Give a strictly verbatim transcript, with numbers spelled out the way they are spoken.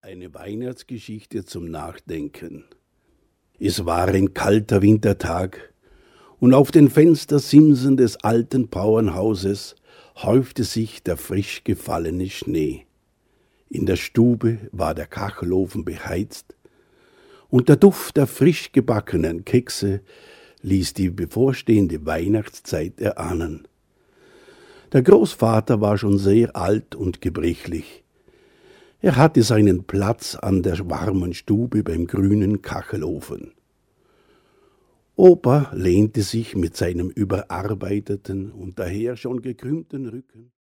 Eine Weihnachtsgeschichte zum Nachdenken. Es war ein kalter Wintertag, und auf den Fenstersimsen des alten Bauernhauses häufte sich der frisch gefallene Schnee. In der Stube war der Kachelofen beheizt, und der Duft der frisch gebackenen Kekse ließ die bevorstehende Weihnachtszeit erahnen. Der Großvater war schon sehr alt und gebrechlich. Er hatte seinen Platz an der warmen Stube beim grünen Kachelofen. Opa lehnte sich mit seinem überarbeiteten und daher schon gekrümmten Rücken